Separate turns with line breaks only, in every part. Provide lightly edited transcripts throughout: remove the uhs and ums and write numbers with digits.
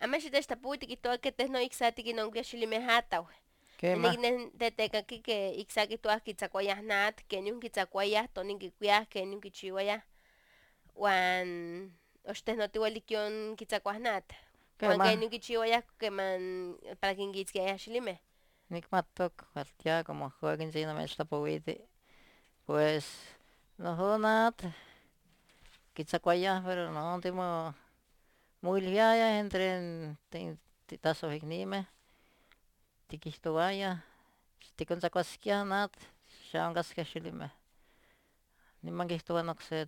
Amashita esta puti toa que te no ixati que no kiashili me hataw.
Quema.
Nene te kaki que ixaki toa kitzakuayah nat, que niun kitzakuayah, tonin kikuiah, que niun kichiwayah. Wan oste no tiwalikion kitzakuah nat. Wan que
Quema.
niun kichiwayah que man para que kitzkiayah xilime.
Nikmatok, ya como jueguen si no me está povite. Pues, no jonat, kitzakuaya, pero no, timo, muy liaya entre titazo hignime, tikistowaya, tikon zakwaskia nat, shangas que shilime. Niman kihtowa se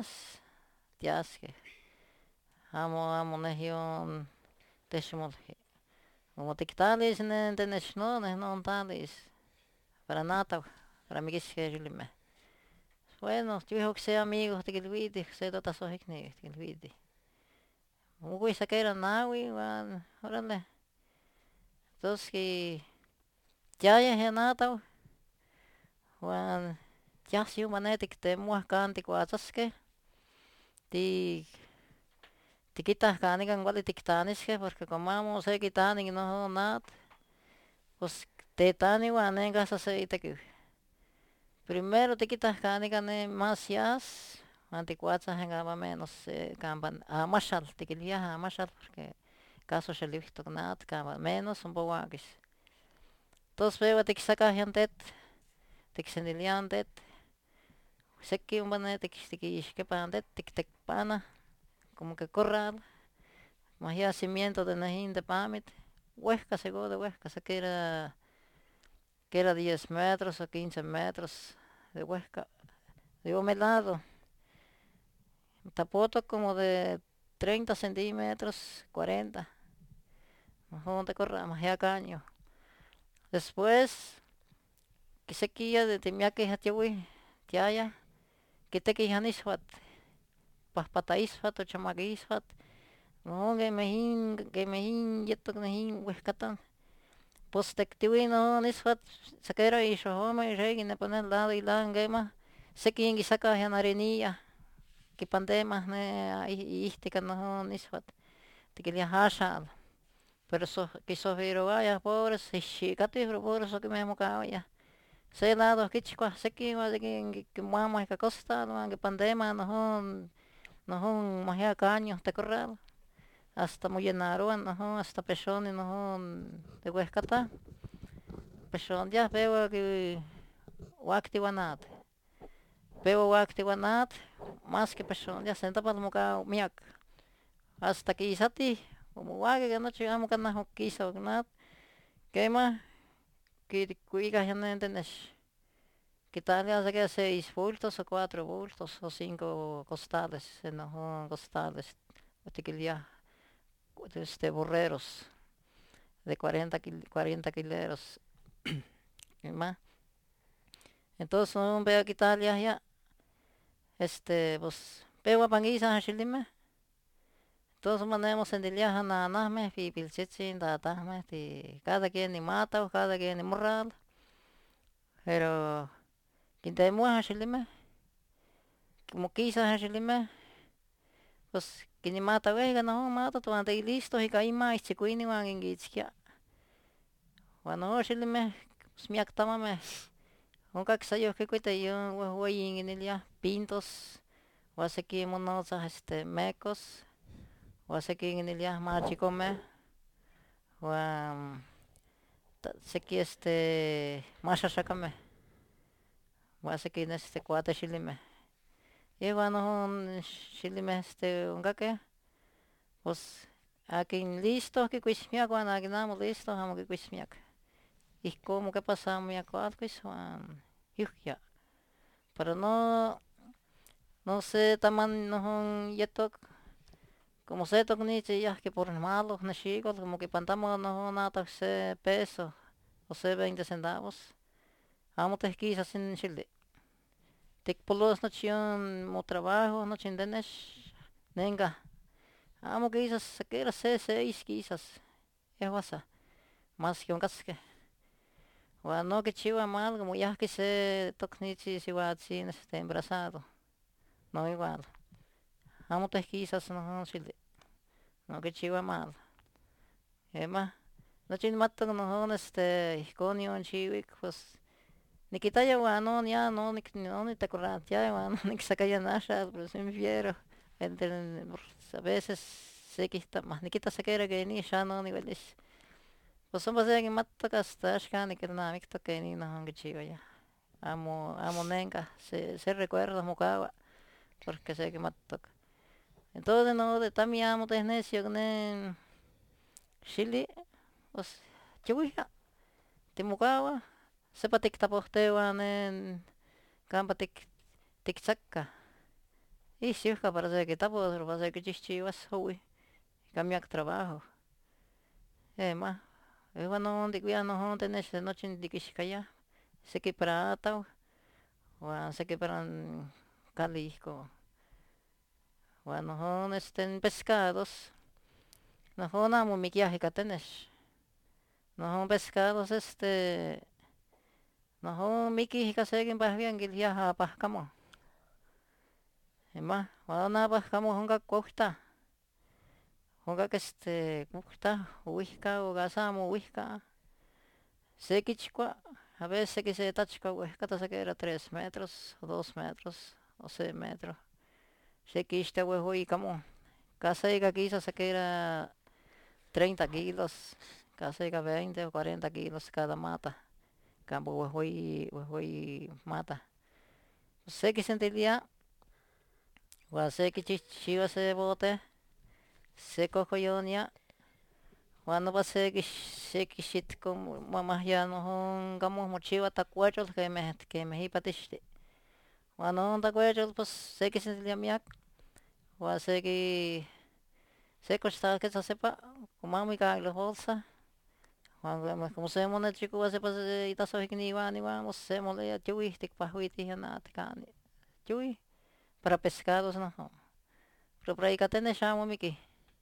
tiaske. Amo nehion teshmolje. Como tiktalis ne teneshno, ne non talis. Para nata, para mi que shilime. Bueno, yo que sea amigos de Kilviti, se dota sojikni, Kilviti. Mugui sakera nawi, wan, órale. Entonces que ya ya nata, wan, ya si humanetik te muaskanti kuatsaske, ti tiquitas canigan igual tictanisque, porque como vamos se quitanin no nada, pues te tan igual en casa se te primero te quitas canigan más yas, anticuatas en gama menos campan a mashal, te querías a mashal, porque caso se le visto nada, cama menos un poco aquí. Entonces veo te sacas yantet, te xeniliantet, se que un banete que pandet, te pana, como que corral. Más yacimiento de Nejín de Pamit, Huesca, seguro de Huesca, sé que era 10 metros o 15 metros de Huesca. Digo, me lado, Tapoto como de 30 centímetros, 40, no te corramos, ya caño. Después, que se quilla de Timiaque Hatiwi, Tiaya, que te quijanisfat, Paspataisfat o Chamaguisfat, no, que mejín, yeto que mejín, Huescatan. Pues tectiwino nisfat sakera y shohoma y regi ne poner lado y la gema se quien saca ya arenilla que pandemas ne istica no nisfat te quería hasha pero so que so vero vaya pobres se chicate pero pobres so que me moca ya se lado que chico se que va de que mama que costa no que pandema no más ya caños te corral hasta muy llenaro no hasta pechón no de huescata pechón ya veo que wakti wanat. Veo wakti wanat, más que persona, ya senta para muka miak. Hasta que isati, como wage que noche amo que najo kisa wanat, quema, que cuiga ya no entiendes. Que tal hace que 6 bultos o 4 bultos o 5 costales, no costales, ya borreros de 40 kileros. Más. Entonces no veo que tal ya, pues, veo a panguisa shilime. Todos manemos en dilia hananahme, pipilchichin, datahme, cada quien ni mata o cada quien ni morral. Pero, quien te mueja shilime, como quizás shilime, pues, quien ni mata, vega, no mata, tu ante listo, y caí más, chicuini, van en gitzkia. Bueno, shilime, pues, miak tamame, un caxayo que cuite yo, güey, en dilia, pintos, o hace que monosa, mecos, o hace que en dilia, machicome, o sé que masha shakame wase que cuate shilime y bueno shilime un que pues aquí listo que quismiak wan aquí namo listo amo que quismiak y como que pasamos ya cuat quis wan ya pero no sé taman no yetok como sé tok ni ya que por malo na chico como que pantamos no nada se peso o sé 20 centavos amo te quis sin shilde Tek polos no chion mo trabajo no chindenes nenga amo que quizás que era C6 quizás es wasa más que un casque wa no que chiva mal como ya que se tocnichi si wa sin embrazado no igual amo te quizás no chile no que chiva mal Ema, no chinmato no ihkon chiwik, pues nikitaya no ya no ni te corrantia no ni sakaya nasha, pues me fiero. A veces se quita más, ni quita se quiere que ni ya no ni velis. Pues son base que matta casta shkani que na mikto que ni no hangi chiva ya. Amo nenga, se recuerda mokawa, porque sé que matta. Entonces no de tami amo tesnesio que Chile, pues chihuija, timukawa, sepa tiktapohtewan en campa tiktsaka. Y siuja para hacer que tapo, para hacer que chichivas hoy, cambiar trabajo. Más, bueno, de cuidar no tenés de noche de kishkaya, sé que para atao, o sé que para calisco. Bueno, en pescados, no namo mi viaje que tenés. No pescados no miki kasegin pahvian gil yaha pahkamo. Ema, wana pahkamo honga kohta. Honga que kohta, uihka o gasamo uihka. Sekichkwa, a veces que se tachka uihka ta que era 3 metros, o 2 metros, o 6 metros. Sekishta uihui kamo. Kaseiga quizás que era 30 kilos, kaseiga 20 o 40 kilos cada mata. Campo uihui mata. Seki sentilia, wa seki chichiwa se bote, seko koyonia, cuando va seki shit como mamá ya no hongamos mochiwa tacuachos que me hipatishti. Cuando on tacuachos pues seki sentilia miak, wa seki seko está que se sepa, como mi los bolsa. Cuando como se mone chico va sepa se itaso hikni ni vamos se mole ya chui tik pahuiti ya na tkani. Chui para pescados no. Pero por ahí catene chamo miki.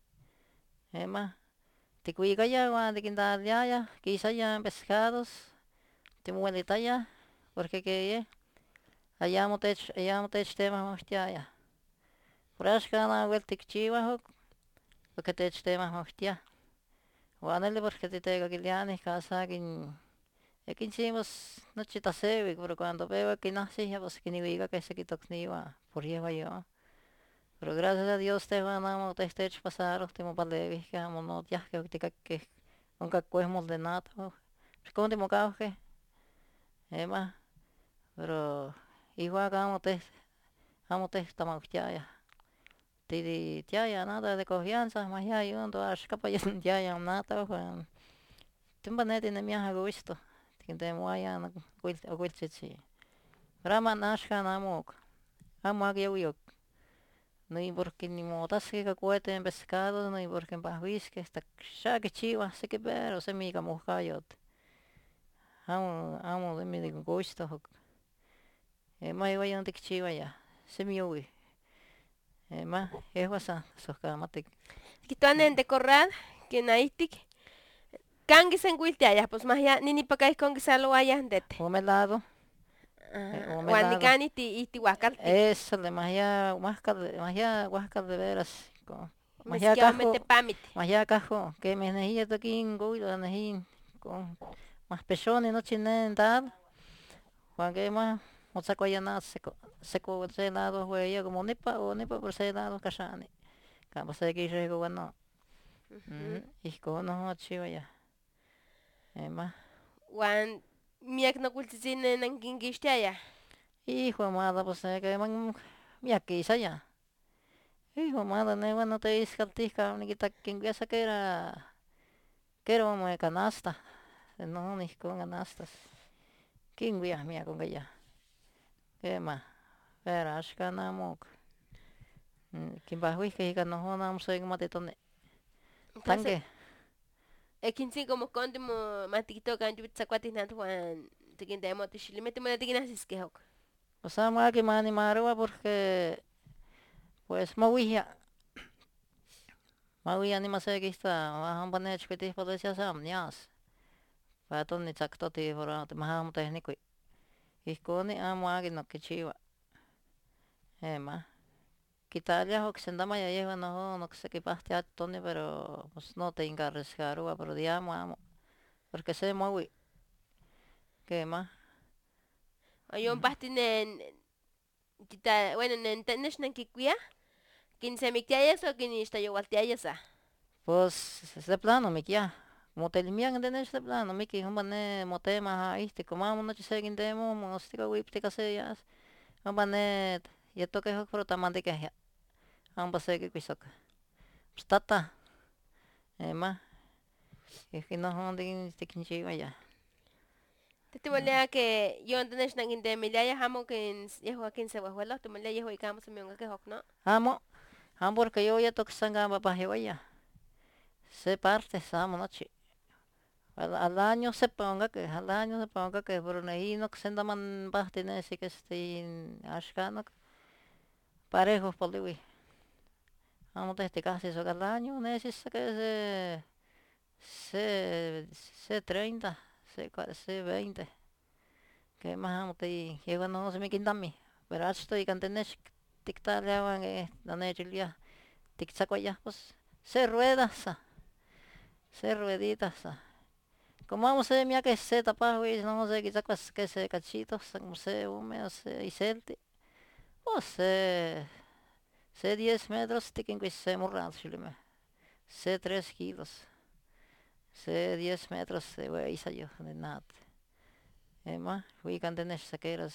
Ema. Tikuiga ya guan tikinda ya quizá ya pescados. Timuelita ya. Porque que allá motech tema hostia ya. Por ashka na wel tikchiwa hok. Porque tech tema hostia. Guanele porque te tega giliani kasagin. Aquí hicimos noche tasevi, pero cuando veo que nace ya pues que ni diga que se quitó ni va por lleva yo. Pero gracias a Dios te ganamos te hecho pasar último par de veces que vamos no ya que nunca cogemos de nada. Escondimos que es más, pero igual vamos te estamos ya. Tidi ya nada de confianza, más ya yo ando a escapar ya nada, Juan. Timba net in mi hago esto. Que te moya na quilchichi. Rama nashka namok. Amag yo. No hay porque ni motas que cuete en pescado, no hay porque en pajuis que está ya que chiva, sé que pero se mi camujayot. Amo de mi de gusto. Ma iba yo de chiva ya. Se mi uy. Ma es wasa soka matik.
Kituanen de corral, que naistik. Kangi sen ya, pues más ya, ni pa kais con que salo allá andete.
Omelado.
Guanicani iti huacalti.
Eso de magia, huasca de veras. Magia
Mesquiamente
cajo,
pamite.
magia cajo, que me nejía toquín, guido, nejín, con más pechones, no chinen, tal. Juan que más, mozaco ya nada, seco, se lado, güey, como nipa, por se lado, cachani. Cabo se que rego, bueno. Y con no, chivo ya. Más.
Juan, miak no culticine en ya.
Hijo amado, pues que man, mi aquí, ya. Hijo madre, no te dice caltica, ni quita quien piensa que era como de canasta, no, ni con canastas. ¿Quién vía mía con ella? ¿Qué más? Pero ashka namok. ¿Quién va a juiz que no vamos a ir matitone? Tanque.
Ekin como condimo matito kan jubit sakwati na Juan, tikin demo tishilimete mo tikin asis que hok.
O sea, más que más animarwa porque pues mawija ni más que está, vamos a poner chiquitis por decir así, nias. Para todo ni exacto ti por más técnico. Y con amo alguien no que chiva. Más. quitarle oxendama ya lleva no que se equipaste a Tony, pero pues no te arriesgar, pero digamos, amo, porque se mueve, ¿qué más?
Ayun pastinen kita bueno nentenesh nankikuya kinsemiktiayas o kinixtayowaltiayas.
Pues de plano, mi ya, como te limpian de este plano, mi que un bane motema, como amo no se guindemo, mostica whiptica sellas, un banet, y toque ho frotamante que ya, ambas se que quisoca. Stata, ema, es que no son de sticky ya.
Tetimalea que yo entenesh nankindemiliaya hamo kin yeho kinsewahuelo, tumalea yeho ikamos mionga que hokno.
Amo, porque yo ya toque sanga papá ya, se parte, samo noche. Al año se ponga que, al año se ponga que, pero no que se andaban bastines y que estén ashkano, parejos por liwi. Vamos a este caso, eso cada año necesita que se 30, se 20. Que más vamos a llegar no se me quintan mi. Pero hasta y cantenes tictar le van la nechilia, tic saco ya, pues se ruedas, se rueditas. Como vamos a ver, mira que se tapa, güey, no sé, quizás que se cachitos, como se húmedos y celte. O se 10 metros, tienen que se morran, se 3 kilos, se 10 metros, se voy a ir yo, de nada. Emma, fui cantenes saqueras,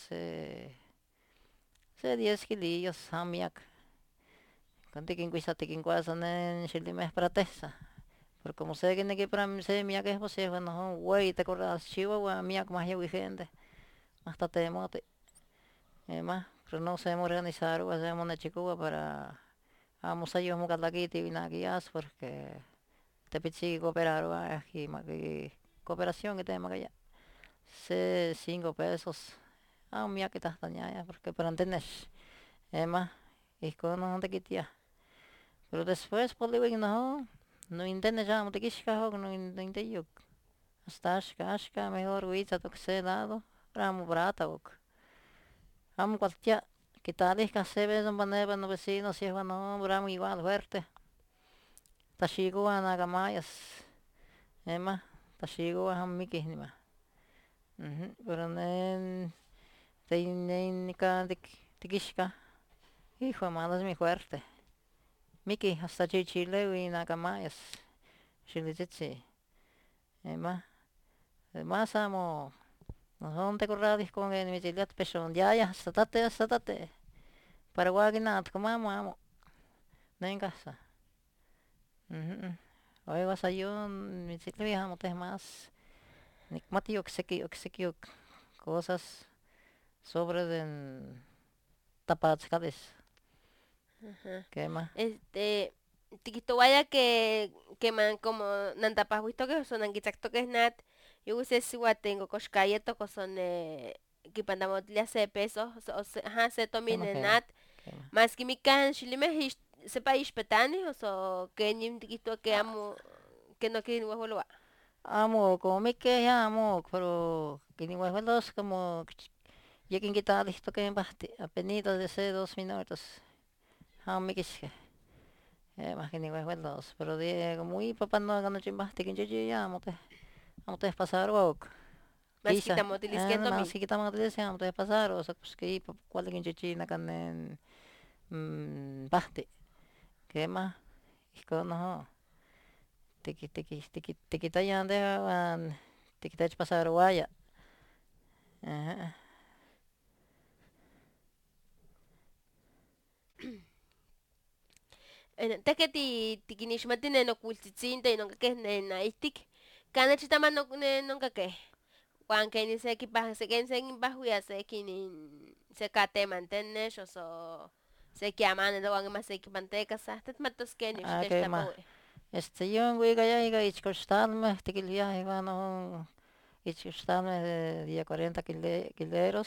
se 10 kilillos, amiak. Cantiquin quizá tiquin quasan en chilime para tesa. Pero como se tiene que para se mía que es posible, bueno, güey, te corras chihuahua, mía como hay gente. Hasta te mote. Más, pero no sabemos organizar o hacemos una chicuba para vamos a llevar un aquí y guías porque te pichi cooperar aquí cooperación que tenemos allá se 5 pesos mía que estás dañada porque para entender más y con no te quitia pero después por lo no entiendes ya no te quisca no entiendes yo hasta ashka mejor huita to que se dado ramo brata vamos cualquier que tal es que se ve un baneba no vecinos si es bueno bramo igual fuerte tashigo nagamayas ema tashigo miki nima pero nen teinen ka tikishka hijo de madre es muy fuerte miki hasta chichile y nagamayas chilitzi ema además amo no son te corradis con el mi chilat peson ya satate Paraguay nat como amo no en casa hoy vas a yo mi chicle viajamos más ni matio que cosas sobre den tapatzcales ¿qué más?
Tikito vaya que man como nantapas visto que son anguitzacto que es nat, yo use si tengo coscayeto que son que pandamos le hace pesos, ajá, se
¿Qué
tomin
más?
en
¿Qué más?
nat,
¿Qué más?
más que mi can shilime sepa ispetani, o so que ni tikito que
Ah,
amo, que no que ni huevo lo va.
amo como me que amo pero que ni huevos como ya que quitar listo que baste apenas de ese 2 minutos me que más que ni huevos pero de como y papá no hagan chimbaste que yo ya amo te pasar o
Más
quizá
quitamos tilisquento
más
min.
si quitamos de ese amo te pasar o sea pues que cuál de que chichi na canen baste qué más y con no te quita ya de te quita pasar guaya ajá
Te que tikinishmatin en ocultitzinta y nunca que en naistik, kana chitaman nunca que. Juan que ni se equipa se que se bajo ya se que ni se cate mantener o so se que aman de Juan más se que manteca sa tet matos que ni
ah
te
qué
está
más
po.
yo en güey ya iba y costarme te que ya iba no y costarme de día 40 kileros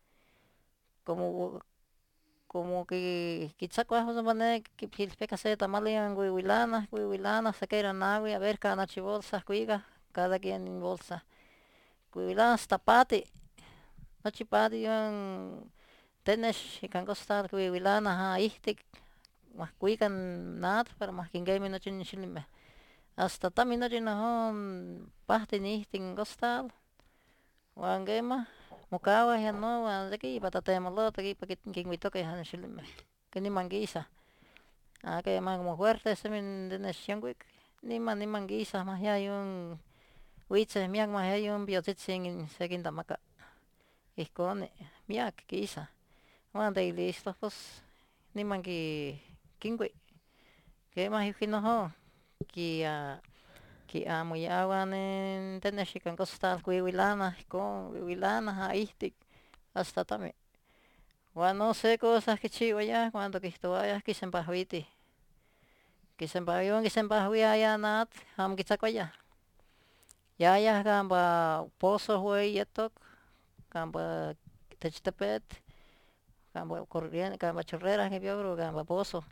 como que quizá cuajo se pone que pilpe case tamalian huihuilana se quedan nagui a ver cada bolsa cuiga cada quien en bolsa huihuilana tapate no chipati yan tenes y can costar huihuilana ha ihtik mahkuikan nat para mahkingay minochin shilime hasta taminochin hon pahti nihtin costal wan gema mukawa ya no wan zaki patatemolo taki pakit kingwitoke han shilime kini mangisa que más como fuerte se min de neshanguik ni mangisa más ya yung witse miak más ya yung biotsitsin sekin tamaka ihkone miak kisa mande listo pues ni mangi kingwi que más yukino ho ki amo ya wanen teneshikan costal wiwilana ha ihtik hasta tame wa no sé cosas que chivo ya cuando que estoy que kisempahwi ya nat ham kitsakwaya ya gamba pozo huey yetok gamba techtepet gamba corriente gamba chorrera que biogro gamba pozo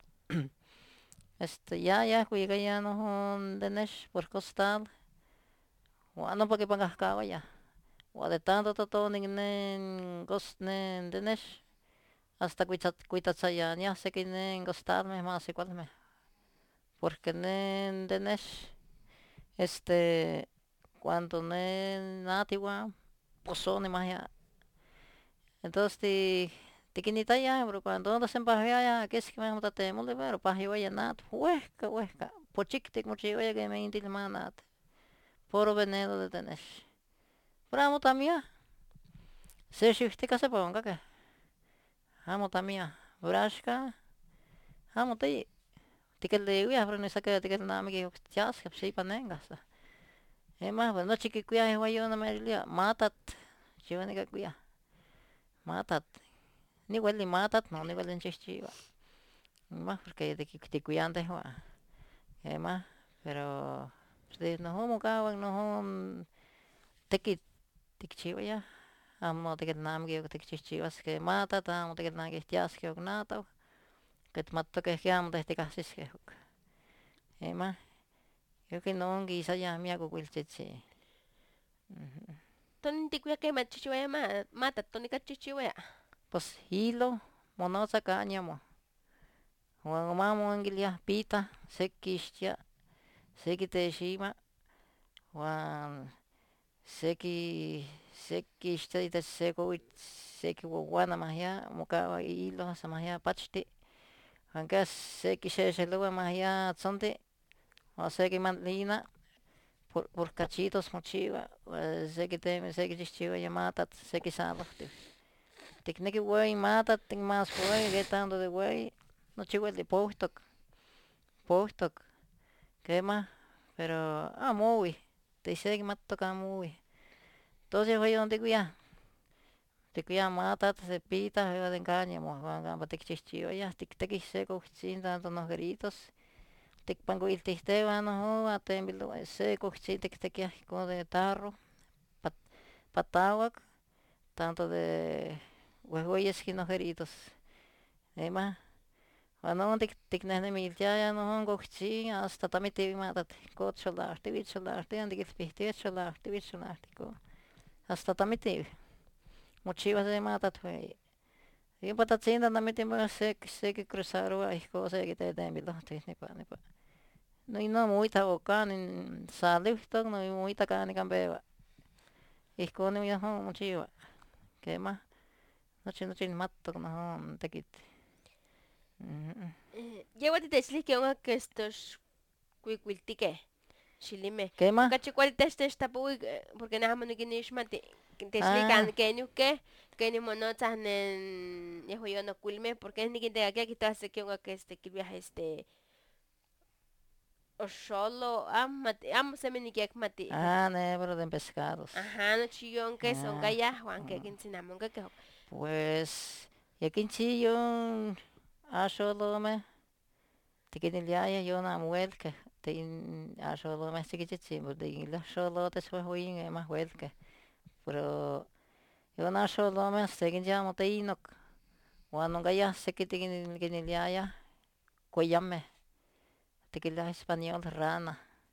ya kuiga ya no denesh por costal wano pa kipangahkawa ya wa de tanto nen nen denesh hasta kuitatsaya ya sé que nen costal me más igual me porque nen denesh cuando nen natiwa pozone más ya entonces tikinitaya pero cuando ando sempahya que es que me mutate mole pero pahyo ya nat huesca pochiktik mochiwa ya que me intil manat poro veneno de denesh pero tamia se shiftika se ponga que amo tamia brashka amo tai tikel de uya pero no saca tikel nami que chas que sí panengas más bueno chiquikuya yo no me lia matat chivani ka kuya matat ni hueli matat no ni hueli chichiva más porque de que te cuidan de juan más pero de no homo kawan no hom teki tikchiva ya amo te nam que te chichivas que matat amo te nam que tias que nata que matto que amo de casis que más yo que no guisa ya mi hago chichi
Ton tikuya que machichiwaya mata tonika chichiwaya.
Pues hilo monosa cañamo wan mamo angilia pita sekishtia seki teshima wan sekishtia ita seki wawana mahya mukawa hilo sa mahya pachti wan seki sheshelua mahya tsonte o seki manlina por cachitos mochiwa seki chichiwa yamatat seki salahti tikneki wey matat tik mas wey getando de wey no chihuel de postok quema pero muy te seki mattoka muy entonces wey donde kuya matat se pita de engañamo gamba tik chichiwa ya tik teki seko sin tanto los gritos tik panguil tihtewa no atembilo seko tik teki con de tarro patawak tanto de huehueyes kinojeritos ema ano tik nene miltia no gochi hasta tamiti matat kotcholahti vicholahti andikit pihtiecholahti vicholahti ko hasta tamiti mochiva de matat huey y patatsinda namiti mo seki cruzaro ay ko seki te tembilohti nipa no muita okanin salihtok no muita kani kambeva ihkoni yo mochiva kema nochi mattok no tekit
Llevati techlihki onga que estos kuikuiltike xilime
kema
okachi kuali techtapuik porque neh amo nikinixmati techlikan keni monotzah nen yehuayonokuilmeh porque nikintekakia kihtowa seki onga que kilwiah oxolo amo semi nikyekmati
nebro de pescados
aha nochi yonkeh onkayah wan kekintzi amo onkakeh
pues yakinchi yon axolomeh tikiniliaya yon amo uelkeh axolomeh tzikitzitzi xolotl wehweyin mah uelkeh pero yon axolomeh sekinchi amo teinok wan onkayah seki tikiniliayah koyameh tikiliah español rana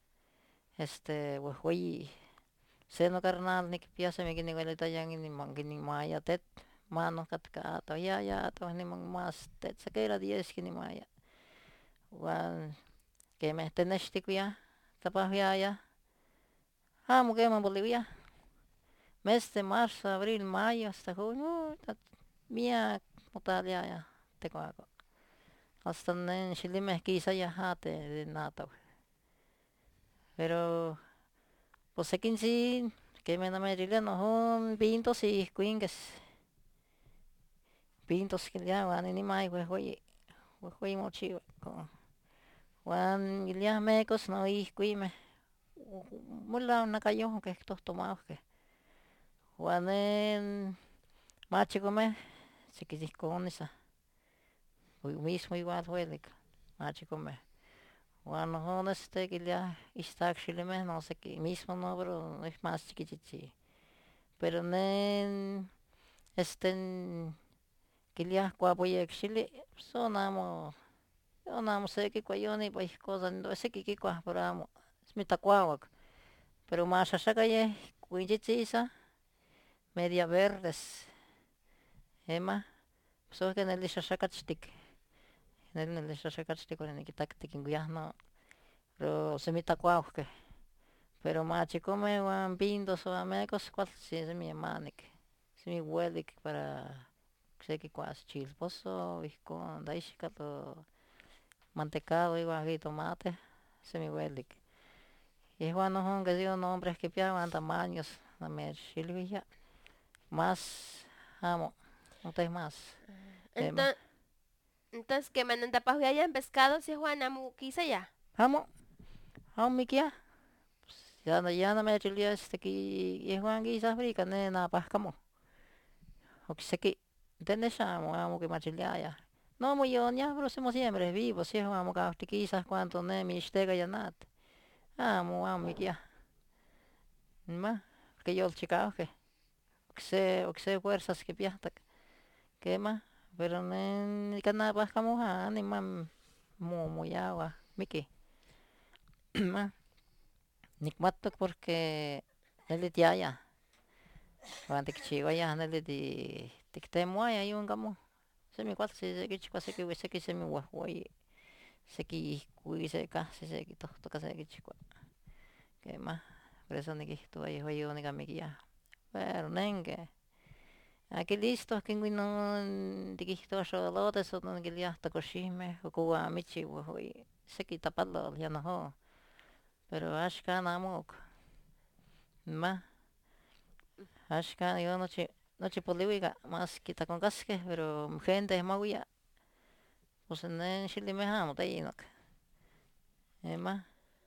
wehweyi se nocarnal nikpia semi kiniuelitaya kinimaya tetl mano katka ato ya niman mas tetl sakera 10 kinimaya Wan keme tenestikuya tapahuyaya. Amo kema Bolivia. Mes de marzo, abril, mayo, hasta junio. Mia mutaliaya tekoako. Hasta nen shilime kisaya hate de nato. Pero pues sekinsi keme na merile no hon pintos y kuinges. Pintos kilya wan ni mai we mochi ko. Wan ilya mekos no kuime. Mulla nakayo que tomao que. Wanen machikome sikisikonisa. Mismo igual huelik machikome. Wan hon kilya istak shilime no sé qué mismo no pero es más chiquichichi. Pero nen kilya kuapoyek shili sonamo seki kwayoni pues cosa no seki kikwa pero amo smitakuawak. Pero más ashakaye kuinchichisa media verdes. Ema so que neli shashakachtik. Neli shashakachtik con nikitaktik kuyahno. Pero semitakuawke. Pero machikome wan pindos o amecos cual si es mi manik. Si mi huelik para seki kuas chilposo con daishikato mantecado y tomate semi huelik. Y bueno, son que dio nombres que piaban tamaños, la merchilvilla, más amo, no te más.
Entonces, que me tapahuyaya en pescado si Juan amu quisa ya.
Amo, mikia. Ya no me chilía que y Juan guisa frica nena pascamo. O que se que tenés amo que machilia ya. No muy yo ya, pero somos siempre vivos, si amo que quizás cuánto ne mi estega ya nat. Amo mikia. Ma, que yo el chicao que se fuerzas que piasta que ma, pero ne canaba como ni mam mo yawa miki. Ma, nikmatok porque neli tiaya. Cuando que chigo ya neli di tiktemo ya yungamo. Se mi cuatro se que chico se que se mi guajuay. Se que kui se casi se que toca se que chico. Que ma, por eso ni que tu ahí yo ni gamikia. Pero nenge. Aquí listo, que no digito solo de eso no que ya está coshime o kuwa michi y se quita palo ya no. Pero ashka namok. Ma ashka yo noche poliviga más quita con casque, pero gente es maguya. Pues en Chile me amo tayinok. Ma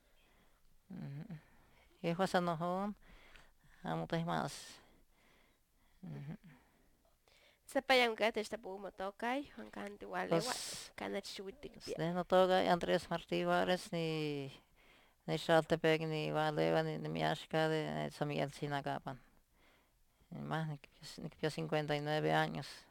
y pasa no hon amo tay más.
Sepayan que te está pumo tocay, Juan Canti Walewa,
Pues
Canachuitic.
no toga Andrés Martí Juárez ni Xaltepec ni Valeva ni Miashka de San Miguel Sinagapan. Más ni que 59 años.